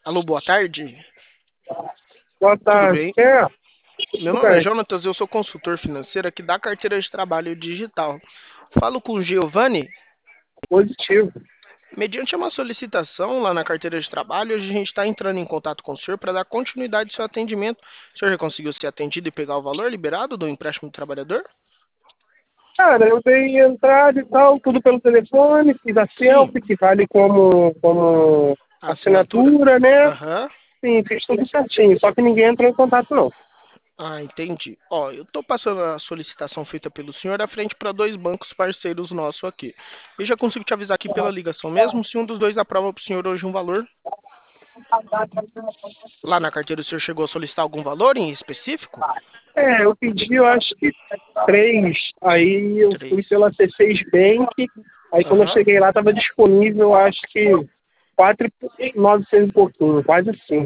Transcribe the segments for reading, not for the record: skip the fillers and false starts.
Alô, boa tarde. Boa Tudo tarde. bem? Quem é? Meu Tudo nome é bem. Jonatas, eu sou consultor financeiro aqui da carteira de trabalho digital. Falo com o Giovanni. Positivo. Mediante uma solicitação lá na carteira de trabalho, hoje a gente está entrando em contato com o senhor para dar continuidade ao seu atendimento. O senhor já conseguiu ser atendido e pegar o valor liberado do empréstimo do trabalhador? Cara, eu dei entrada e tal, tudo pelo telefone, fiz a Sim. selfie, que vale como A assinatura? assinatura, né? Aham. Sim, fiz tudo certinho, só que ninguém entrou em contato, não. Ah, entendi. Ó, eu estou passando a solicitação feita pelo senhor à frente para dois bancos parceiros nossos aqui. Eu já consigo te avisar aqui pela ligação mesmo, se um dos dois aprova para o senhor hoje um valor. Lá na carteira o senhor chegou a solicitar algum valor em específico? É, eu pedi, eu acho que 3. Aí eu fui Três. pela C6 Bank, aí quando eu Aham. cheguei lá estava disponível, acho que 4.900 e pouquinho, quase 5.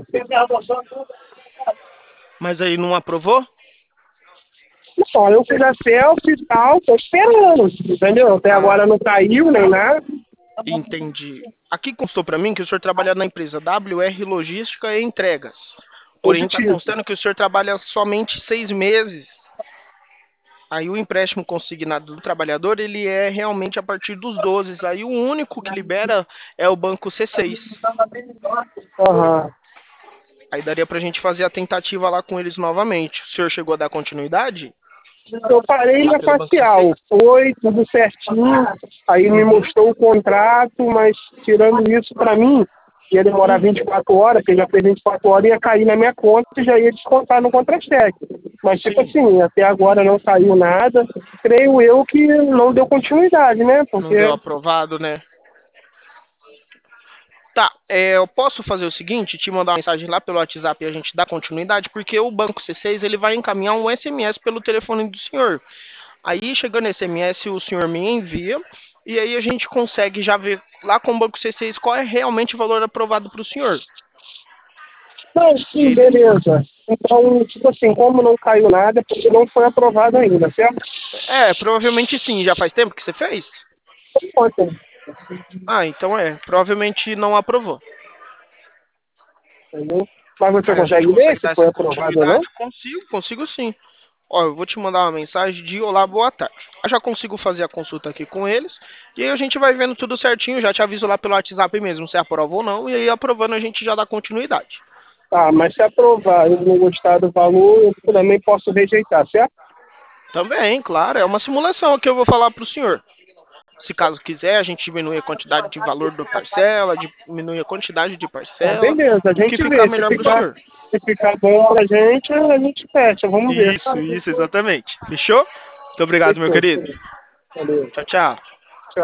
Mas aí não aprovou? Só eu fiz a selfie e tal, tô esperando, entendeu? Até Ah, agora não caiu nem nada. entendi. Aqui constou para mim que o senhor trabalha na empresa WR Logística e Entregas. Porém, está Positivo. constando que o senhor trabalha somente 6 meses. Aí o empréstimo consignado do trabalhador, ele é realmente a partir dos 12. Aí o único que libera é o banco C6. Aham. Aí daria para a gente fazer a tentativa lá com eles novamente. O senhor chegou a dar continuidade Eu parei lá na pelo banco C6? facial, foi tudo certinho, aí me Uhum, mostrou o contrato, mas tirando isso pra mim, ia demorar uhum. 24 horas, porque já fez 24 horas, ia cair na minha conta e já ia descontar no contra-cheque. Mas, tipo Sim, assim, até agora não saiu nada. Creio eu que não deu continuidade, né? não deu Porque, aprovado, né? Tá, eu posso fazer o seguinte, te mandar uma mensagem lá pelo WhatsApp e a gente dá continuidade, porque o banco C6 ele vai encaminhar um SMS pelo telefone do senhor. Aí, chegando esse SMS, o senhor me envia e aí a gente consegue já ver lá com o banco C6 qual é realmente o valor aprovado para o senhor. não, E sim, aí, beleza. Então, tipo assim, como não caiu nada, é porque não foi aprovado ainda, certo? provavelmente sim, já faz tempo que você fez? Ontem, Ah, então provavelmente não aprovou. entendeu? Mas você Aí a gente consegue ver consegue se dar foi essa aprovado ou não? continuidade? Consigo sim. Ó, eu vou te mandar uma mensagem de olá, boa tarde. Eu já consigo fazer a consulta aqui com eles. E aí a gente vai vendo tudo certinho. Já te aviso lá pelo WhatsApp mesmo se aprova ou não. E aí aprovando a gente já dá continuidade. Tá, mas se aprovar e eu não gostar do valor, eu também posso rejeitar, certo? Também, claro, é uma simulação que eu vou falar para o senhor. Se caso quiser, a gente diminui a quantidade de valor da parcela, diminui a quantidade de Tá, parcela, beleza, a o que gente ficar vê. Se melhor para o ficar, senhor. se ficar bom pra gente, a gente fecha, vamos ver. Isso, exatamente. Fechou? Muito obrigado, meu Fechou. querido. Valeu. Tchau, tchau.